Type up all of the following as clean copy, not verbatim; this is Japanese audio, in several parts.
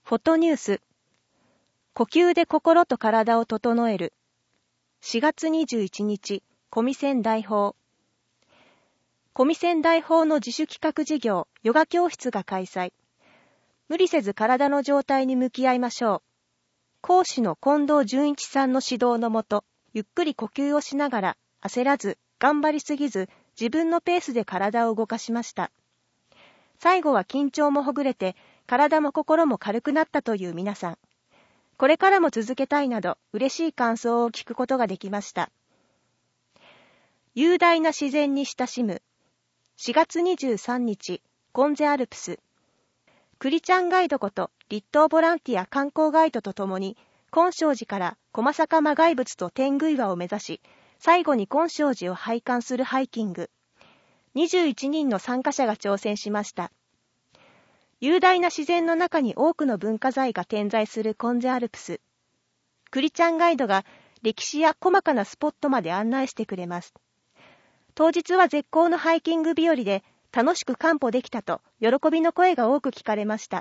フォトニュース。呼吸で心と体を整える。4月21日、コミセン大法。コミセン大法の自主企画事業、ヨガ教室が開催。無理せず体の状態に向き合いましょう。講師の近藤純一さんの指導のもと、ゆっくり呼吸をしながら、焦らず、頑張りすぎず、自分のペースで体を動かしました。最後は緊張もほぐれて、体も心も軽くなったという皆さん。これからも続けたいなど、嬉しい感想を聞くことができました。雄大な自然に親しむ。4月23日、コンゼアルプス。クリちゃんガイドこと立東ボランティア観光ガイドとともに、金正寺から駒坂磨崖仏と天狗岩を目指し、最後に金正寺を拝観するハイキング。21人の参加者が挑戦しました。雄大な自然の中に多くの文化財が点在するコンゼアルプス。クリちゃんガイドが歴史や細かなスポットまで案内してくれます。当日は絶好のハイキング日和で楽しく観歩できたと喜びの声が多く聞かれました。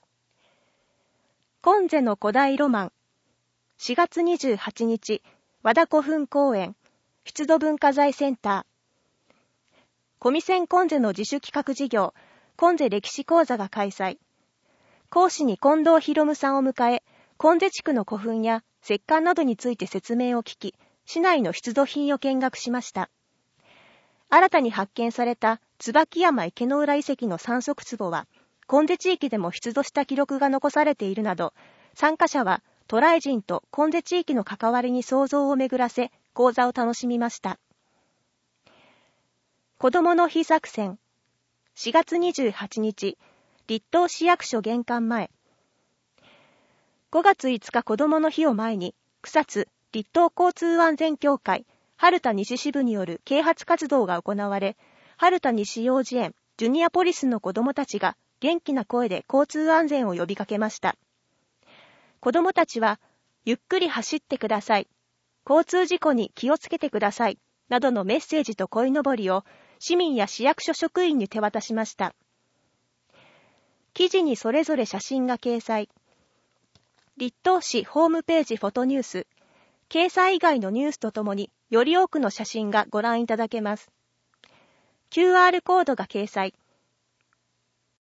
コンゼの古代ロマン。4月28日、和田古墳公園、出土文化財センター。コミセンコンゼの自主企画事業、コンゼ歴史講座が開催。講師に近藤博夢さんを迎え、コンゼ地区の古墳や石棺などについて説明を聞き、市内の出土品を見学しました。新たに発見された椿山池の浦遺跡の三足壺は、コンゼ地域でも出土した記録が残されているなど、参加者は渡来人とコンゼ地域の関わりに想像を巡らせ、講座を楽しみました。子どもの日作戦。4月28日、立東市役所玄関前。5月5日子どもの日を前に、草津立東交通安全協会春田西支部による啓発活動が行われ、春田西幼稚園ジュニアポリスの子どもたちが元気な声で交通安全を呼びかけました。子どもたちは、ゆっくり走ってください、交通事故に気をつけてください、などのメッセージと鯉のぼりを市民や市役所職員に手渡しました。記事にそれぞれ写真が掲載。立東市ホームページフォトニュース。掲載以外のニュースとともにより多くの写真がご覧いただけます。QR コードが掲載。